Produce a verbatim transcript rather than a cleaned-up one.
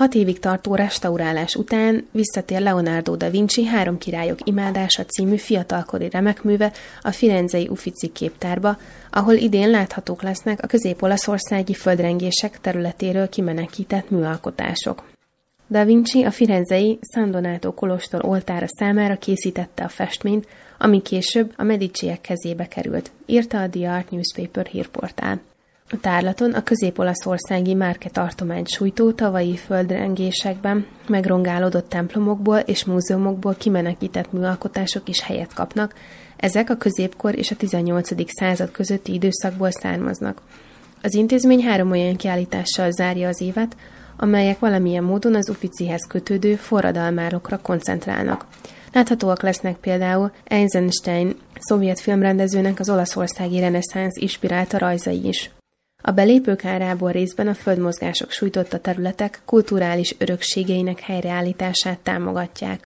Hat évig tartó restaurálás után visszatér Leonardo da Vinci Három királyok imádása című fiatalkori remekműve a firenzei Uffizi képtárba, ahol idén láthatók lesznek a közép-olaszországi földrengések területéről kimenekített műalkotások. Da Vinci a firenzei San Donato kolostor oltára számára készítette a festményt, ami később a Mediciek kezébe került, írta a The Art Newspaper hírportál. A tárlaton a közép-olaszországi Marche tartományt sújtó tavalyi földrengésekben megrongálódott templomokból és múzeumokból kimenekített műalkotások is helyet kapnak, ezek a középkor és a tizennyolcadik század közötti időszakból származnak. Az intézmény három olyan kiállítással zárja az évet, amelyek valamilyen módon az Uffizihez kötődő forradalmárokra koncentrálnak. Láthatóak lesznek például Eisenstein szovjet filmrendezőnek az olaszországi reneszánsz inspirálta rajzai is. A belépők árából részben a földmozgások sújtotta területek kulturális örökségeinek helyreállítását támogatják.